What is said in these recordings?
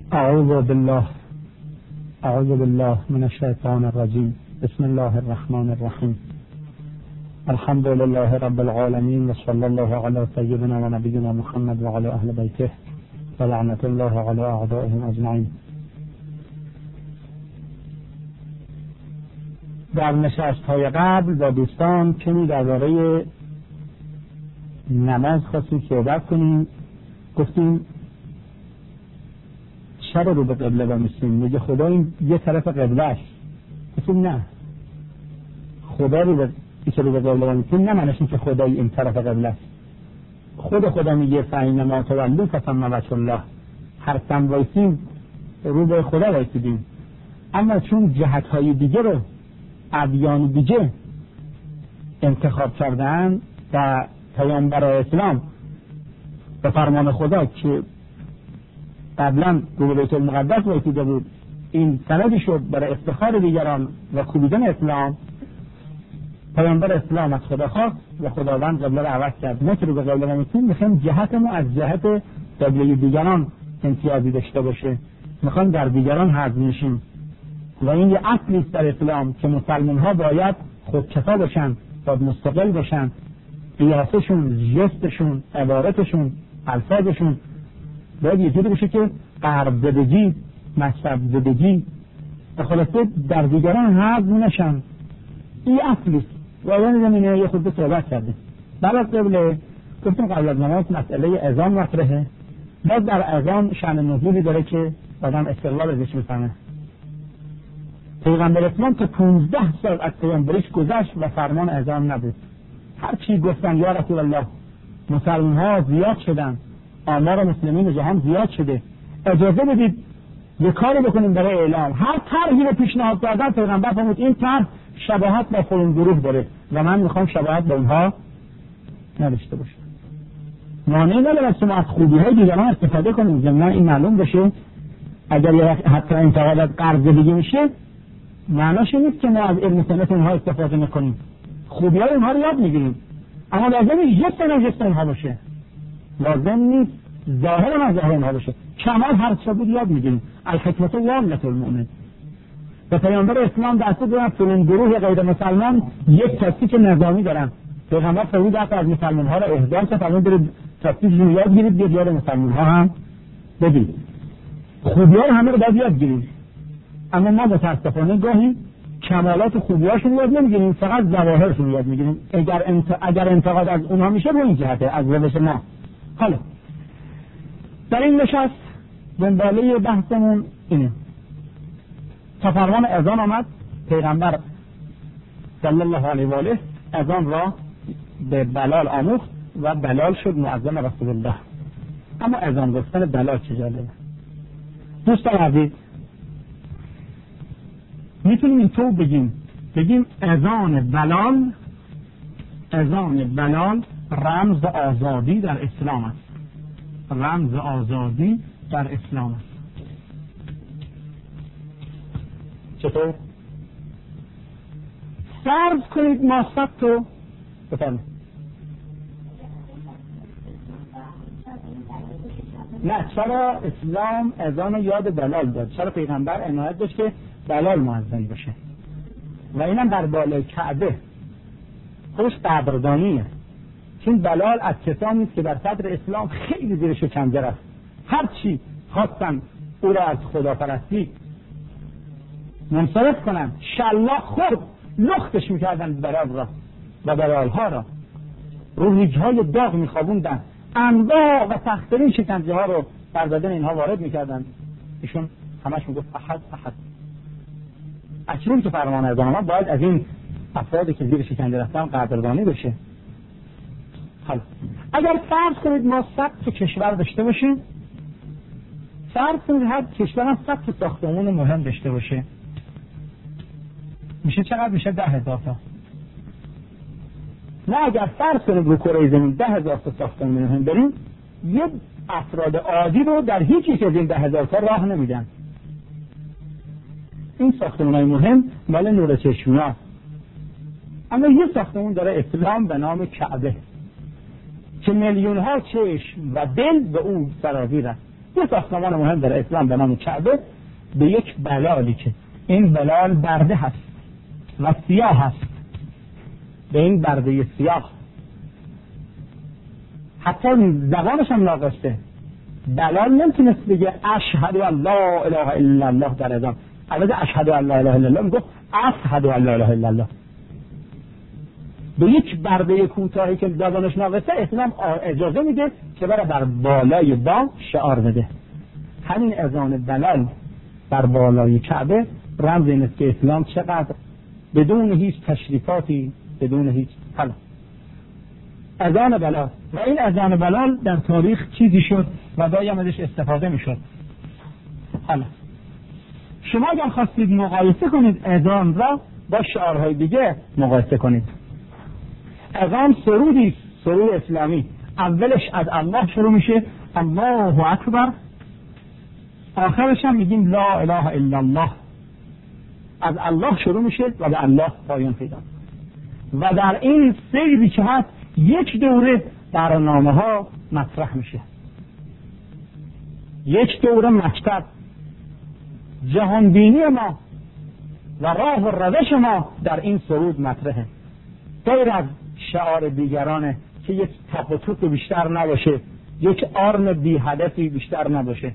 اعوذ بالله من الشیطان الرجیم. بسم الله الرحمن الرحیم. الحمد لله رب العالمین و صلی الله علی سیدنا و نبینا محمد و علی اهل بیته و لعنت الله علی اعدائهم اجمعین. در نشست‌های قبل با دوستان کمی درباره نماز خواستیم صحبت کنیم. گفتیم چرا رو به قبله و میسیم؟ میگه خدا این یه طرف قبله است. گفتیم نه، خدا رو به قبله و میسیم نه معنیش این که خدای این طرف قبله است. خدا میگه فإنما تولوا فثم وجه الله، هر سم وایسیم رو به خدا وایسیدیم. اما چون جهت‌های دیگه رو ادیان دیگه انتخاب کردن و پیامبر اسلام به فرمان خدا که قبلا رو به بیت المقدس وایسیده بود، این سندی شد برای افتخار دیگران و کوبیدن اسلام. پیامبر اسلام از خدا خواست و خداوند قبله رو عوض کرد. ما که رو به قبله نمی‌رسیم، میخوایم جهت ما از جهت قبله دیگران امتیازی داشته باشه، میخوایم در دیگران حذف نشیم. و این یه اصلی است در اسلام که مسلمان ها باید خودکفا باشن، باید مستقل باشن. قیاسشون، جستشون، عبارتشون، الفاظشون باید یه جوری بشه که غرب زدگی، مذهب زدگی و خلاصه در دیگران حذف نشن. این اصلی است. و الان زمینه یه خود صحبت کردیم. بعد از قبله گفتیم قبل از نماز مسئله اذان مطرحه. باز در اذان شأن نزولی داره که آدم استقلال ازش میفهمه. پیغمبر اسلام تا 15 سال از پیامبریش گذشت و فرمان اذان نبود. هر چی گفتن یا رسول الله، مسلمان ها زیاد شدن، آمار مسلمین جهان زیاد شده، اجازه بدید یه کاری بکنیم برای اعلام. هر طرحی رو پیشنهاد کردن پیغمبر فرمود این طرح شباهت با فلان گروه داره و من میخوام شباهت با اونها نداشته باشه. مانعی نداره که ما از خوبی های دیگران استفاده کنیم. ضمن این معلوم بشه اگر یه وقت حتی انتقاد از قرض دیگه میشه، معناش نیست که ما از علم سنت اونها استفاده نکنیم. خوبی های اونها رو یاد میگیریم، اما لازم نیست جست اونها باشه. لازم نیست ظاهر ما ظاهر اونها باشه. کمال هر چه بود یاد میگیریم. الحکمت والله المؤمن. و پیامبر اسلام دسته دارن فلان گروه غیر مسلمان یک تاکتیک نظامی دارن. پیغمبر فرمود از مسلمان ها را احضار کرد، فرمود برید تاکتیک رو یاد گیرید، بیاد یاد مسلمان ها هم بدید. خوبی ها همه رو باید یاد گیریم. اما ما متاسفانه گاهی کمالات خوبیاشون یاد نمیگیریم، فقط ظواهرشون یاد میگیریم. اگر انتقاد از اونها میشه به این جهته از روش ما. حالا در این نشست دنباله بحثمون اینه. تا فرمان اذان آمد، پیغمبر صلی الله علیه و آله اذان را به بلال آموخت و بلال شد مؤذن رسول الله. اما اذان گفتن بلال چه جالبه. دوستان عزیز، میتونیم اینطور بگیم اذان بلال رمز آزادی در اسلام است. رمز آزادی در اسلام است. چطور؟ فرض کنید ما تو بفرمایید. نه، چرا اسلام اذان یاد بلال داد؟ چرا پیغمبر عنایت داشت که بلال مؤذن باشه؟ و اینم در بالای کعبه. خودش قدردانیه، چون بلال از کسانی است که در صدر اسلام خیلی زیر شکنجه رفت. هر چی خواستن او را از خداپرستی منصرف کنن، شلاق خورد، لختش میکردن بلال را و بلالها را رو ریگ‌های داغ میخوابوندن، انواع و سخت‌ترین شکنجه ها رو بر بدن اینها وارد میکردن. ایشون همش میگفت احد. اکنون که فرمان اذان آمد باید از این افرادی که زیر شکنجه رفتن قدردانی بشه. حالا اگر فرض کنید ما 100 کشور داشته باشیم، فرض کنید هر کشور هم 100 ساختمان مهم داشته باشه، میشه چقدر؟ میشه 10,000 تا. نه، اگر فرض کنید رو کره زمین 10,000 تا ساختمان مهم بریم، یه افراد عادی رو در هیچ یک از این 10,000 تا راه نمیدن. این ساختمان‌های مهم مال نور چشمی هست. اما یه ساختمان داره اسلام به نام کعبه که میلیون ها چشم و دل به اون سرازیر است. یه ساختمان مهم در اسلام به نام کعبه به یک بلالی که این بلال برده هست و سیاه هست، به این برده سیاه حتی زبانش هم ناقصه. بلال نمیتونست بگه اشهد ان لا اله الا الله در اذان، البته اشهد ان لا اله الا الله میگه اشهد ان لا اله الا الله. به یک برده کوتاهی که زبانش ناقصه اسلام اجازه میده که بر بالای با شعار بده. همین اذان بلال بر بالای کعبه رمز این است که اسلام چقدر بدون هیچ تشریفاتی، بدون هیچ حالا اذان بلال و این اذان بلال در تاریخ چیزی شد و دایم ازش استفاده میشد. حالا شما اگر خواستید مقایسه کنید اذان را با شعارهای دیگه مقایسه کنید. اذان سرودی، سرود اسلامی، اولش از الله شروع میشه الله اکبر، آخرش هم میگیم لا اله الا الله. از الله شروع میشه و به الله پایان پیدا. و در این سیری که هست یک دوره برنامه ها مطرح میشه، یک دوره مکتب جهانبینی ما و راه و روش ما در این سرود مطرحه، غیر از شعار دیگرانه که یک تپ و توپ بیشتر نباشه، یک آرم بی هدفی بیشتر نباشه.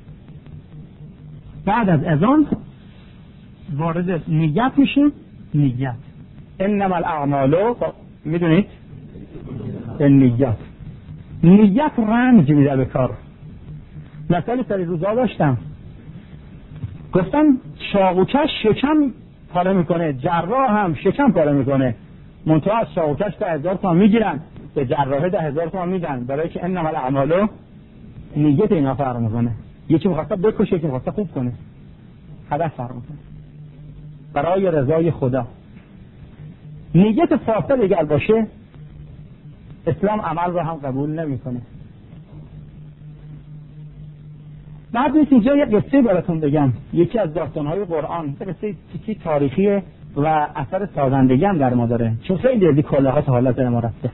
بعد از اذان وارد نیت میشیم. نیت انما الاعمال میدونید نیت، نیت رنج میده به کار. مثلا سری روزا داشتم گفتم چاقوکش شکم پاره میکنه، جراح هم شکم پاره میکنه، منتها از چاقوکش 10,000 تومان میگیرن، به جراحه 10,000 تومان میدن، برای که انما الاعمال نیت اینا فرق میکنه. یکی میخواسته بکشه، یکی میخواسته خوب کنه، هدف فرق میکنه برای رضای خدا. نیت فاسد اگر باشه اسلام عمل رو هم قبول نمیکنه. بعد نیست اینجا یه قصه براتون بگم، یکی از داستانهای قرآن، قصه تیکی تاریخی و اثر سازندگی هم در ما داره، چون خیلی از کلاهات حالت ما رفته.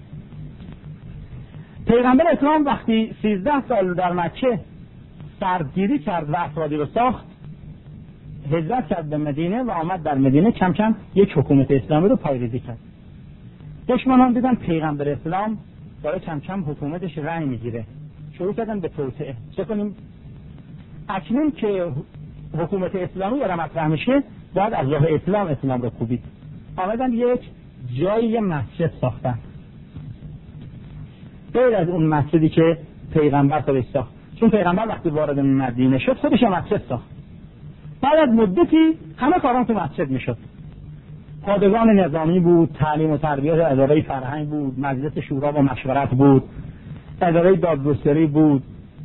پیغمبر اسلام وقتی 13 سال در مکه سردگیری کرد و افرادی رو ساخت، هجرت کرد به مدینه و آمد در مدینه کم کم یک حکومت اسلامی رو پایه‌ریزی کرد. دشمنان دیدن پیغمبر اسلام داره کم کم حکومتش رنگ میگیره، شروع کردن به توطئه. چه کنیم؟ اکنون که حکومت اسلامی داره مطرح میشه، باید از راه اسلام رو کوبید. آمدن یک جایی یه مسجد ساختن، غیر از اون مسجدی که پیغمبر خودش ساخت، چون پیغمبر وقتی وارد مدینه شد خودش مسجد ساخت. بعد از مدتی همه کاران تو مسجد میشد، پادگان نظامی بود، تعلیم و تربیت اداره فرهنگ بود، مجلس شورا و مشورت بود، اداره دادگستری بود،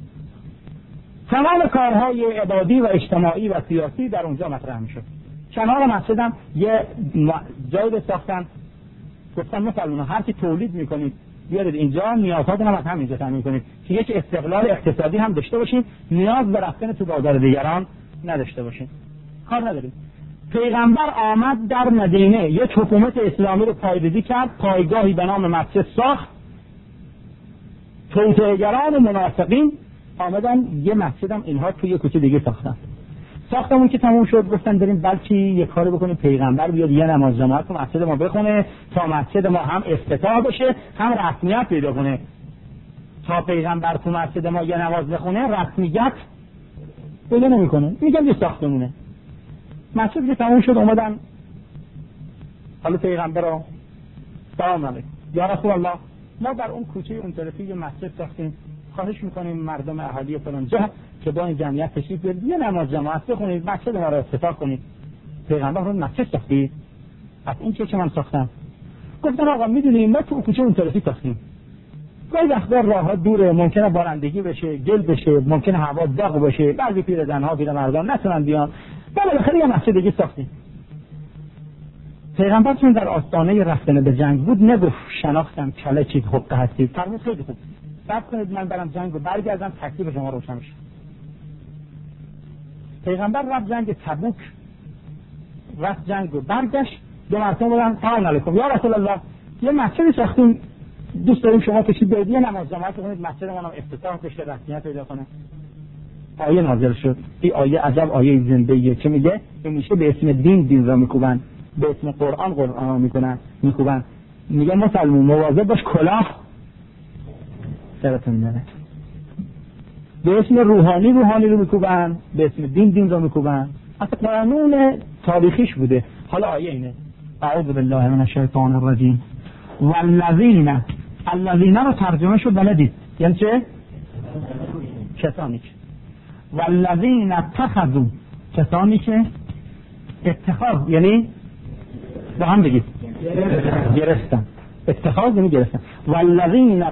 تمام کارهای عبادی و اجتماعی و سیاسی در اونجا مطرح میشد. کنار مسجد هم یه جایی ساختن، گفتن مسلمانان هر کی تولید میکنید بیارید اینجا، نیازاتون هم از همینجا تامین کنید که یک استقلال اقتصادی هم داشته باشین، نیاز به رفتن تو بازار دیگران نداشته باشین. کار نداریم. پیغمبر آمد در مدینه یک حکومت اسلامی رو پایه‌ریزی کرد، پایگاهی به نام مسجد ساخت. توطئه‌گران و منافقین آمدن یه مسجد هم اینها توی یه کوچه دیگه ساختمون که تموم شد گفتن بریم بلکه یه کاری بکنیم پیغمبر بیاد یه نماز جماعت تو مسجد ما بخونه تا مسجد ما هم افتتاح بشه هم رسمیت پیدا کنه. تا پیغمبر تو مسجد ما یه نماز بخونه رسمیت پیدا نمیکنه، میگم یه ساختمونه. مسجد که تموم شد اومدن حالا پیغمبر رو سلام علیکم یا رسول الله، ما در اون کوچه اون طرفی یه مسجد ساختیم، خواهش میکنیم مردم اهالی فلان جا که با این جمعیت تشریف بیارید یه نماز جماعت بخونید، مسجد ما رو افتتاح کنید. پیغمبر رو مسجد ساختی؟ از این که من ساختم. گفتن آقا میدونیم ما تو کوچه اون طرفی ساختیم، گاهی وقتا راه‌ها دوره، ممکنه بارندگی بشه، گل بشه، ممکنه هوا داغ باشه، بعضی پیرزن‌ها پیرمردان نتونن بیان، بالاخره یه مسجد دیگه ساختیم. پیغمبر چون در آستانه رفتن به جنگ بود نگفت شناختم کله چی حقه هستید، فرمود خیلی خوب صبر کنید من برم جنگ و برگردم تکلیف شما روشن میشه. پیغمبر رفت جنگ تبوک، رفت جنگ و برگشت، دو مرتبه بودن سلام علیکم یا رسول الله یه مسجد ساختیم، دوست داریم شما تشریف بیارید یه نماز جماعت کنید، مسجد ما هم افتتاح بشه، رسمیت پیدا کنه. آیه نازل شد. این آیه عجب آیه زنده‌ایه که میگه میشه به اسم دین را میکوبن، به اسم قرآن را میکوبن. میگه مسلمون مواظب باش کلاه سرتون نره. به اسم روحانی رو میکوبن، به اسم دین رو میکوبن. اصلا قانون تاریخیش بوده. حالا آیه اینه: اعوذ بالله من الشیطان الرجیم والذین رو ترجمه شد بلدید یعنی چه؟ کسانی که والذین اتخذوا، کسانی که اتخاذ یعنی با هم بگید گرفتن، اتخاذ یعنی گرفتن. والذین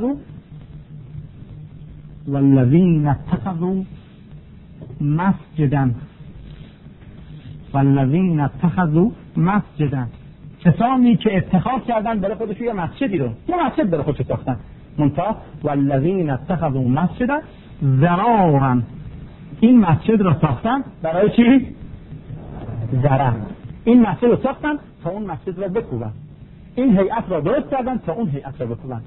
اتخذوا مسجدا، کسانی که اتخاذ کردن برای خودشون یه مسجدی رو، یه مسجد برای خودشون ساختن. منتها والذین اتخذوا مسجدا ضرارا، این مسجد رو ساختن برای چی؟ ضرر. این مسجد رو ساختن تا اون مسجد رو بکوبن، این هیئت رو درست کردن تا اون هیئت رو بکوبن.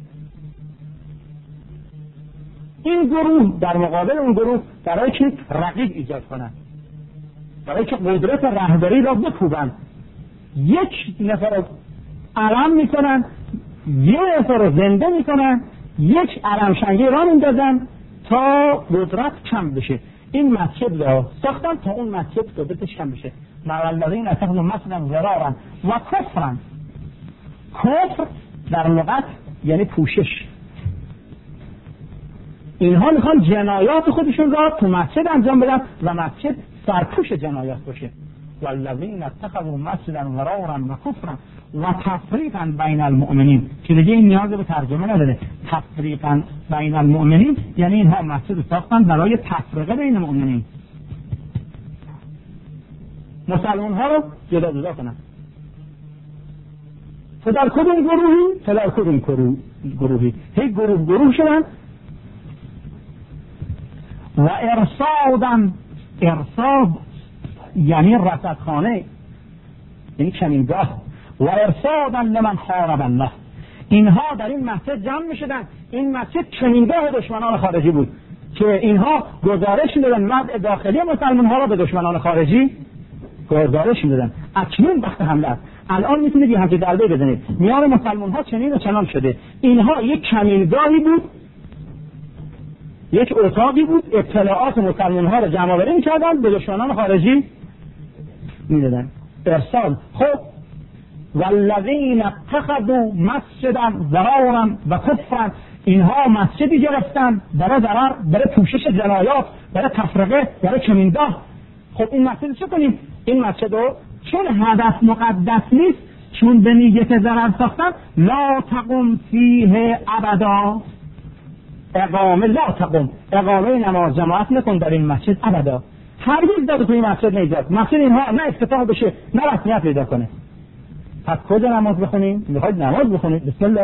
این گروه در مقابل اون گروه برای چی؟ رقیب ایجاد کنن، برای که قدرت رهبری را بکوبن. یک نفر رو علم میکنن، یک نفر رو زنده میکنن، یک علم شنگی را میندازن تا قدرت کم بشه. این مسجد را ساختن تا اون مسجد قدرتش کم بشه. والذین اتخذوا مسجدا ضرارا و کفرا. کفر در لغت یعنی پوشش. اینها میخوان جنایات خودشون را تو مسجد انجام بدن و مسجد سرپوش جنایات باشه. والذین اتخذوا مسجدا ضرارا و کفرا و تفریقا بین المؤمنین، که دیگه این نیاز به ترجمه نداره. تفریقا بین المؤمنین یعنی اینها مسجد رو ساختن برای تفریق بین مؤمنین، مسلمان ها رو جدا کنن. تو در کدوم گروهی؟ تو در کدوم گروهی؟ هی گروه شدن. و ارصاد یعنی رصدخانه، یعنی کمینگاه. و ارصادا لمن حارب الله، اینها در این مسجد جمع میشدن. این مسجد کمینگاه دشمنان خارجی بود که اینها گزارش میدادن، وضع داخلی مسلمان ها را به دشمنان خارجی گزارش میدادن. اکنون وقت حمله است، الان میتونید یه همچه ضربه بزنید میان مسلمان ها چنین و چنان شده. اینها یک کمینگاهی بود، یک اتاقی بود، اطلاعات مسلمان ها را جمع آوری میکردن، به دشمنان خارجی میدادن. ارسال. خب والذین اتخذوا مسجدا ضرارا و کفرا، اینها مسجدی گرفتن برای ضرر، برای پوشش جنایات، برای تفرقه، برای کمینگاه. خب این مسجد چه کنیم؟ این مسجد رو چون هدف مقدس نیست، چون به نیت ضرر ساختن، لا تقم فیه ابدا، اقامه نماز جماعت نکن در این مسجد ابدا. هرگز در توی مسجد نیجاد. مسجد اینها نه افتتاح بشه نه رسمیت پیدا کنه. پس کجا نماز بخونیم؟ میخواید نماز بخونید؟ بسم الله.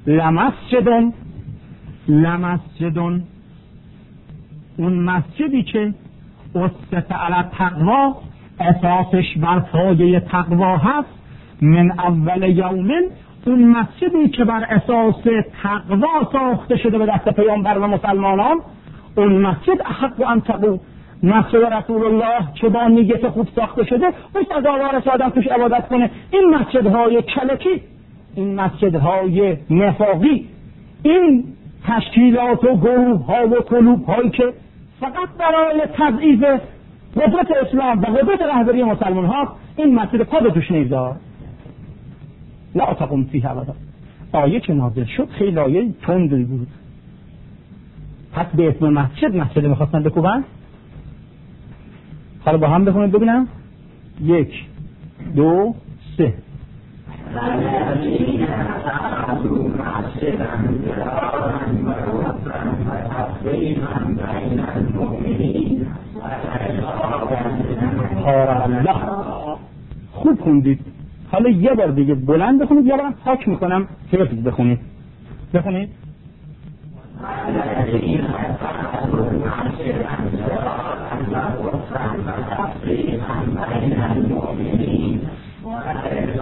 لمسجدون، اون مسجدی که اسس علی تقوا، اساسش بر پایه تقوا هست، من اول یومن، اون مسجدی که بر اساس تقوا ساخته شده به دست پیامبر و مسلمانان، اون مسجد احق ان تقوا، مسجد رسول الله که با نیت خوب ساخته شده، باید از آوارش آدم توش عبادت کنه. این مسجدهای کلکی، این مسجدهای نفاقی، این تشکیلات و گروه ها و کلوب هایی که فقط برای تضعیف قدرت اسلام و قدرت رهبری مسلمان ها، این مسجد پا به توش نیذار. لا تقم فیه ابدا. آیه که نازل شد خیلی آیه تندی بود. پس به اسم مسجد میخواستن بکوبن. حالا با هم بخونید ببینم. 1 2 3. الله خوب خوندید. حالا یه بار دیگه بلند بخونید، یا من پاک میکنم حفظ بخونید. بخونید.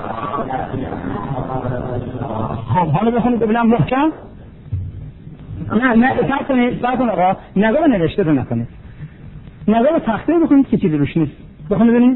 خب حالا بخونید ببینم محکم. نه فرق کنید آقا، نگاه نوشته رو نکنید، نگاه تخته بکنید که چیزی روش نیست. بخونید ببینید.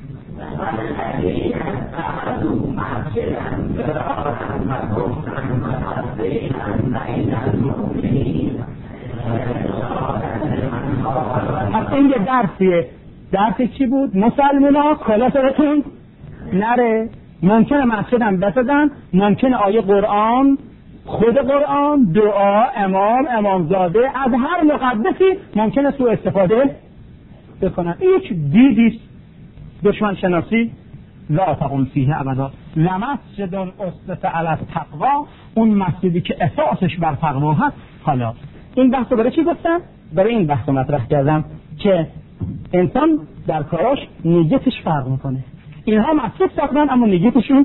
پس این یه درسیه. درس چی بود؟ مسلمونا کلا سرتون نره، ممکنه مسجد هم بسازن، ممکنه آیه قرآن، خود قرآن، دعا، امامزاده از هر مقدسی ممکنه سوء استفاده بکنن. هیچ دیدی دشمن شناسی لا تقوم فیه ابدا. لمسجد اسس علی التقوا، اون مسجدی که اساسش بر تقوا هست. حالا این بحثو برای چی گفتم؟ برای این بحثو مطرح کردم که انسان در کاراش نیتش فرق میکنه. اینها مسجد ساختن اما نیتشون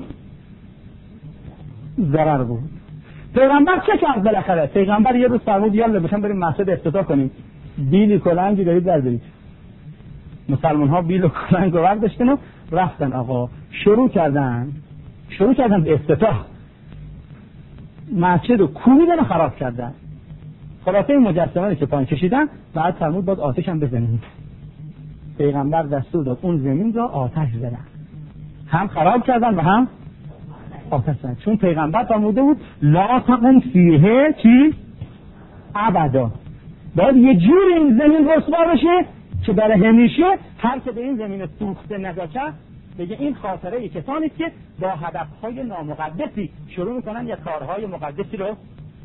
ضرر بود. پیغمبر چه کرد بالاخره؟ پیغمبر یه روز فرمود یالا بشن بریم مسجد افتتاح کنیم. بیل کلنگی دارید بردارید. مسلمان ها بیل و کلنگ رو برداشتن و رفتن آقا شروع کردن به افتتاح. مسجد رو کوبیدن و خراب کردن. خلاصه مجسمه که پایین کشیدن، بعد فرمود باید آتش هم بزنید. پیغمبر دستور داد اون زمین را آتش زدن، هم خراب کردن و هم آتش زدن. چون پیغمبر فرموده بود لا تقم فیه چی؟ ابدا. باید یه جور این زمین رسوا بشه که برای همیشه هر که به این زمین سوخته نگاه کرد بگه این خاطره کسانی که با هدفهای نامقدسی شروع میکنن یا کارهای مقدسی رو.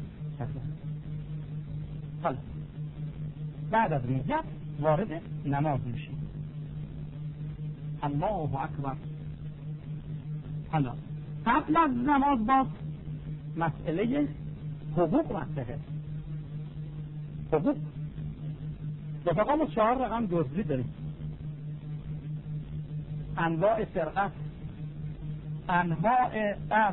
حالا بعد از نیت وارد نماز میشیم. الله اکبر. حالا قبل از نماز باز مسئله حقوق مطرحه. حقوق رفقا 4 رقم دزدی داریم. انواع سرقت، انواع قتل.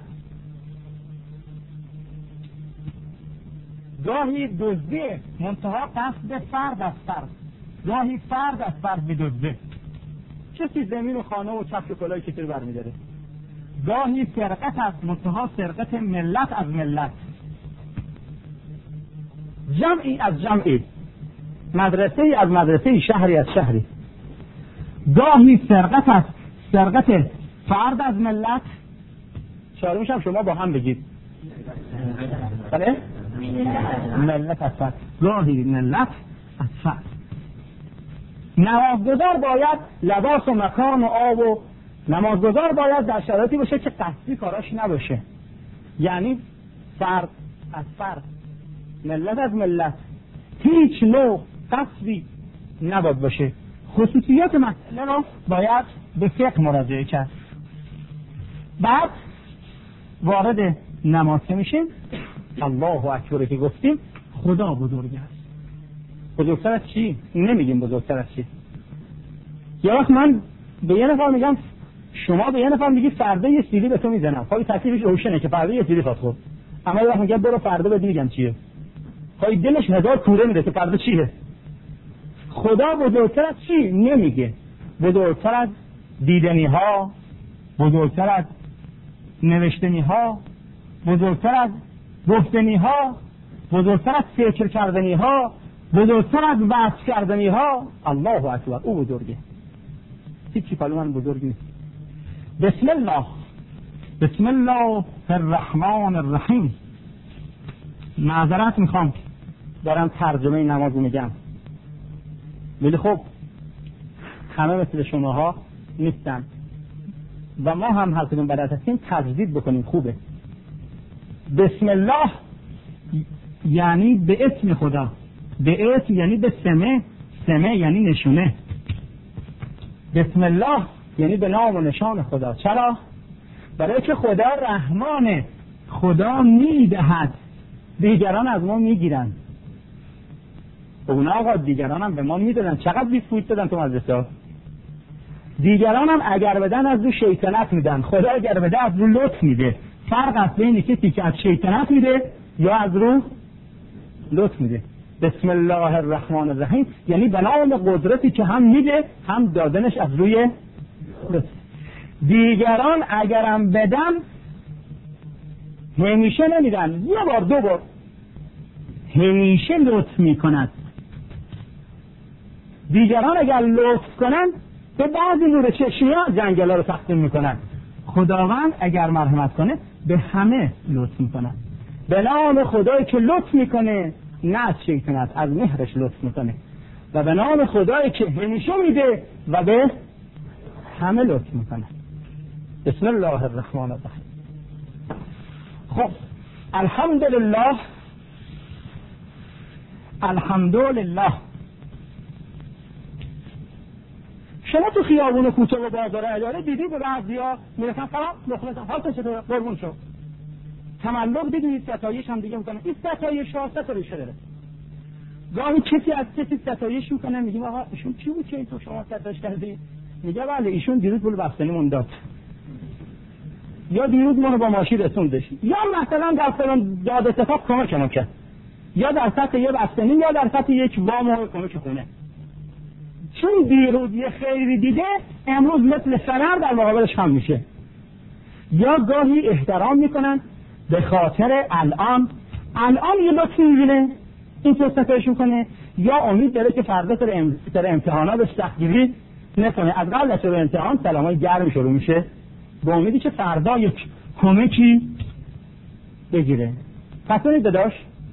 گاهی دزدی منتها قصد فرد از فرد، گاهی فرد از فرد می‌دزده، کسی زمین و خانه و کفش و کلاه کسی رو برمی‌داره. گاهی سرقت است منتها سرقت ملت از ملت، جمعی از جمعی، مدرسه‌ای از مدرسه‌ای، شهری از شهری. گاهی سرقت است سرقت فرد از ملت. چهارمیش هم شما با هم بگید. بله؟ ملت از فرد. گاهی ملت از فرد. نمازگزار باید لباس و مکان و آب و نمازگزار باید در شرایطی باشه که قصدی کاراش نباشه. یعنی فرد از فرد، ملت از ملت، هیچ نوع قصدی نباید باشه. خصوصیات مسئله رو باید به فقه مراجعه کرد. بعد وارد نماز میشیم. الله اکبر که گفتیم خدا بزرگ است. بزرگتر از چی؟ نمیگیم بزرگتر از چی. یا وقت من به یه نفر میگم، شما به یه نفر میگی فردا یه سیلی به تو میزنم، خواهی تکلیفش روشنه که فردا یه سیلی خواست خورد، اما یه وقت میگم برو فردا بهت میگم چیه، خواهی دلش 1000 کوره میده که فردا چیه. خدا بزرگتر از چی؟ نمیگه. بزرگتر از دیدنی ها، بزرگتر از نوشتنی ها، بزرگتر از گفتنی ها، بزرگتر از فکر کردنی ها، بزرگتر از بحث کردنی ها. الله اکبر، او بزرگه. هیچی پلو من بزرگ نیست. بسم الله، بسم الله الرحمن الرحیم. معذرت میخوام دارم ترجمه نماز میگم، ولی خب همه مثل شماها نیستن و ما هم هر کدوم بلد هستیم تجدید بکنیم. خوبه. بسم الله یعنی به اسم خدا، به اسم یعنی به سمه، سمه یعنی نشونه. بسم الله یعنی به نام و نشان خدا. چرا؟ برای که خدا رحمانه، خدا میدهد، دیگران از ما میگیرن. اونا آقا دیگران هم به ما میدادن. چقدر بیسکویت دادن تو مدرسه؟ دیگران هم اگر بدن از رو شیطنت میدن، خدا اگر بده از رو لطف میده. فرق است بین کسی که از شیطنت میده یا از رو لطف میده. بسم الله الرحمن الرحیم یعنی به نام قدرتی که هم میده هم دادنش از روی لطف. دیگران اگرم بدن همیشه نمیدن، یه بار دو بار، همیشه لطف میکند. دیگران اگر لطف کنند به بعضی نور چشمی ها جنگل ها رو تقسیم میکنند. خداوند اگر مرحمت کنه به همه لطف میکنه. به نام خدایی که لطف میکنه، نه از شیطنت، از مهرش لطف میکنه. و به نام خدایی که همیشه میده و به همه لطف میکنه. بسم الله الرحمن الرحیم. خب الحمدلله، الحمدلله. شما تو خیابون کوچه و بازار اداره دیدید به بعضیا میرسن سلام مخلصم حالت چطوره قربون شو. تملق دیدید ستایش هم دیگه میکنن. این ستایش ها ستایش داره. گاهی کسی از کسی ستایش میکنه، میگیم آقا ایشون چی بود که تو شما ستایش کردی؟ میگه بله ایشون دیروز پول بستنیمون داد، یا دیروز ما رو با ماشین رسوندش، یا مثلا در فلان داد اتفاق کمکمون کرد، یا در سطح یه بستنی، یا در سطح یک وام و کمک خونه. چون دیروز یه خیری دیده امروز مثل فنر در مقابلش هم میشه. یا گاهی احترام میکنن به خاطر الان یه لطفی میبینه این تو ستایش میکنه، یا امید داره که فردا سر امتحانا به سختگیری نکنه. از قبل از شروع امتحان سلامای گرم شروع میشه با امیدی که فردا یک کمکی بگیره. پس کنید داداش،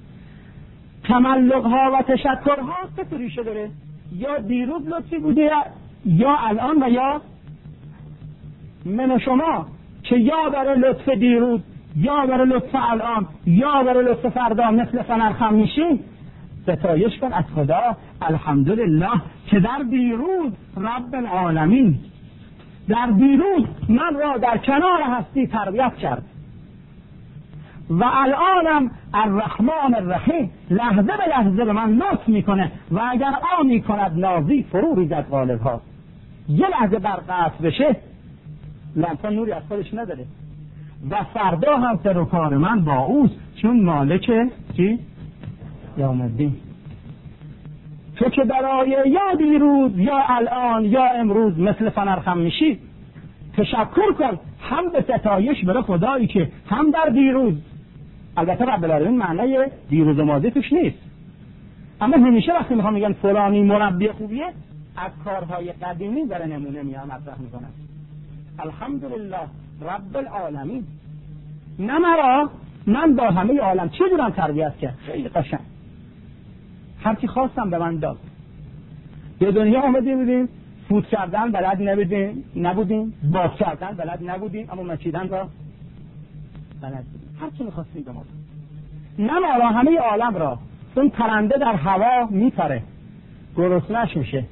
تملق ها و تشکر ها سه ریشه داره. یا دیروز لطفی بوده، یا الان، و یا من و شما که یا برای لطف دیروز، یا برای لطف الان، یا برای لطف فردا مثل فنرخم میشیم. ستایش کن از خدا الحمدلله که در دیروز رب العالمین، در دیروز من را در کنار هستی تربیت کرد و الانم الرحمن الرحیم لحظه به لحظه به من لطف میکنه و اگر آنی کند نازی فرو ریزد غالبها. یه لحظه برق قطع بشه لامپا نوری از خودش نداره و فردا هم سر و کار من با اوست، چون مالک چی؟ یوم الدین. تو که برای یا دیروز یا الان یا امروز مثل فنرخم میشی، تشکر کن هم به ستایش برای خدایی که هم در دیروز، البته رب العالمین معنی دیروز و ماضی توش نیست، اما همیشه وقتی میخوام میگن فلانی مربی خوبیه از کارهای قدیمی داره نمونه میام مطرح میکنن. الحمدلله رب العالمین، نه مرا، من با همه عالم چه جورم تربیت کرد. خیلی قشنگ، هر کی خواستم به من داد. به دنیا آمدیم بودیم فوت کردن بلد نبودیم، باز کردن بلد نبودیم، اما مچیدن را بلد بودیم. هر چی میخواستیم به ما داد. نه مرا، همه عالم را. اون پرنده در هوا میپره گرسنه‌اش میشه،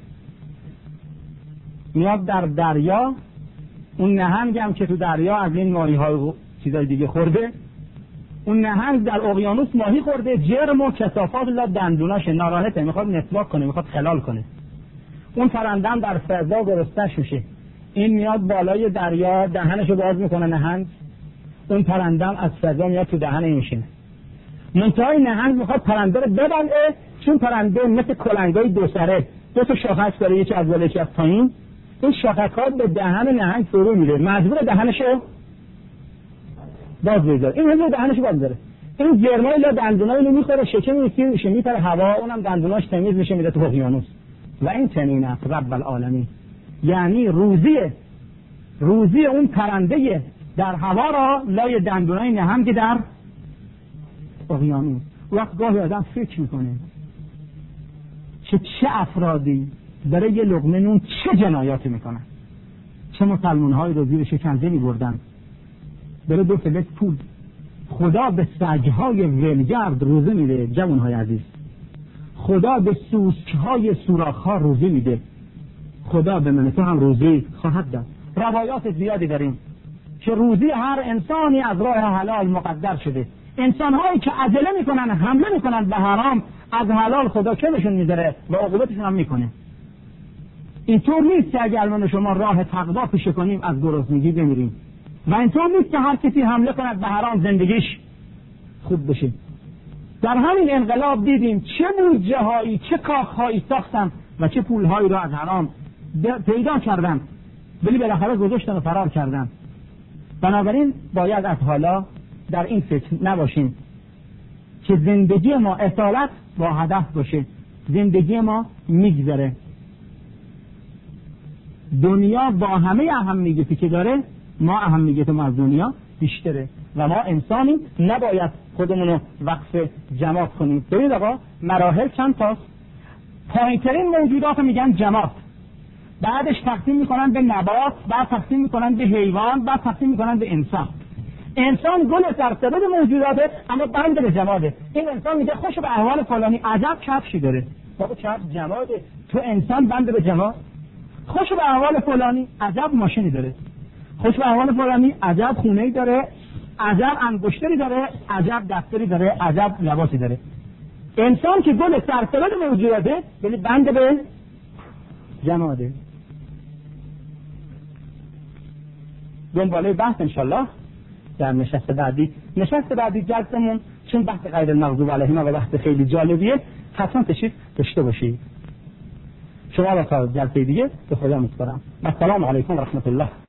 میاد در دریا، اون نهنگ هم که تو دریا از این ماهی‌ها و چیزای دیگه خورده، اون نهنگ در اقیانوس ماهی خورده، جرم و کثافات لا دندوناش ناراحته، میخواد مسواک کنه، میخواد خلال کنه. اون پرندم در فضا گرسنه‌اش میشه، این میاد بالای دریا دهنشو باز میکنه نهنگ، اون پرندم از فضا میاد تو دهن این میشینه. منتهای نهنگ میخواد پرنده رو ببلعه، چون پرنده مثل کلنگای دو سره، دو تا شاخک داره، یکی از بالا یکی از پایین. این شاخک‌ها به دهن نهنگ فرو میره، مجبور دهنشو باز بذاره. این هم دهنشو باز داره، این جرمای لا دندونای اینو میخوره، شکم میشه میپره هوا، اونم دندوناش تمیز میشه میره تو اقیانوس. و این چنین است رب العالمین، یعنی روزی اون پرنده در هوا را لای دندونای نهنگ در اقیانوس. وقت گاهی آدم فکر میکنه چه افرادی برای یه لقمه نون چه جنایاتی میکنن، چه مسلمان‌های رو زیر شکنجه میبردن برای 2 فلک پول. خدا به سگ‌های ولگرد روزه میده جوان‌های عزیز، خدا به سوسک‌های سوراخ‌ها روزه میده، خدا به من تو هم روزه خواهد داد. روایات زیادی داریم که روزی هر انسانی از راه حلال مقدر شده. انسان‌هایی که عجله میکنن حمله میکنن به حرام، از حلال خدا کمشون میذاره و عقوبتشون هم میکنه. اینطور نیست که اگر من شما راه تقوا پیشه کنیم از گرسنگی بمیریم، و اینطور نیست که هر کسی حمله کند به حرام زندگیش خوب بشه. در همین انقلاب دیدیم چه بودجه هایی، چه کاخهایی ساختن و چه پولهایی را از حرام پیدا کردن، ولی بالاخره گذاشتن و فرار کردن. بنابراین باید از حالا در این فکر نباشیم که زندگی ما اصالت با هدف باشه. زندگی ما میگذره، دنیا با همه اهمیتی که داره، ما اهمیت ما از دنیا بیشتره و ما انسانی نباید خودمونو وقف جماد کنیم. ببینید آقا، مراحل چند تاست. پایین‌ترین موجودات میگن جماد، بعدش تقسیم میکنن به نبات، بعد تقسیم میکنن به حیوان، بعد تقسیم میکنن به انسان. انسان گل سرسبد موجوداته اما بند به جماده. این انسان میگه خوش به احوال فلانی، عجب کفشی داره. بابا کفش جماده، تو انسان بند به جماد. خوش به احوال فلانی، عجب ماشینی داره. خوش به احوال فلانی، عجب خونه‌ای داره، عجب انگشتری داره، عجب دفتری داره، عجب لباسی داره. انسان که گل سرسبد موجوداته یعنی بند به جماده. دنباله بحث انشالله در نشست بعدی جلسمون، چون بحث غیر المغضوب علیهم و بحث خیلی جالبیه، حتما تشریف داشته باشید. شما را تا جلسه دیگه به خدا میسپارم. السلام علیکم و رحمت الله.